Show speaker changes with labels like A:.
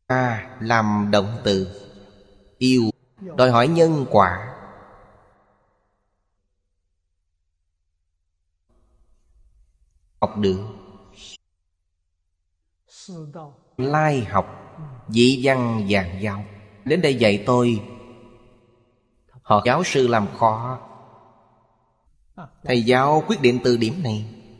A: làm động từ. Yêu đòi hỏi nhân quả. Học được lai học, dĩ văn dạng giáo. Đến đây dạy tôi. Họ giáo sư làm khó. Thầy giáo quyết định từ điểm này.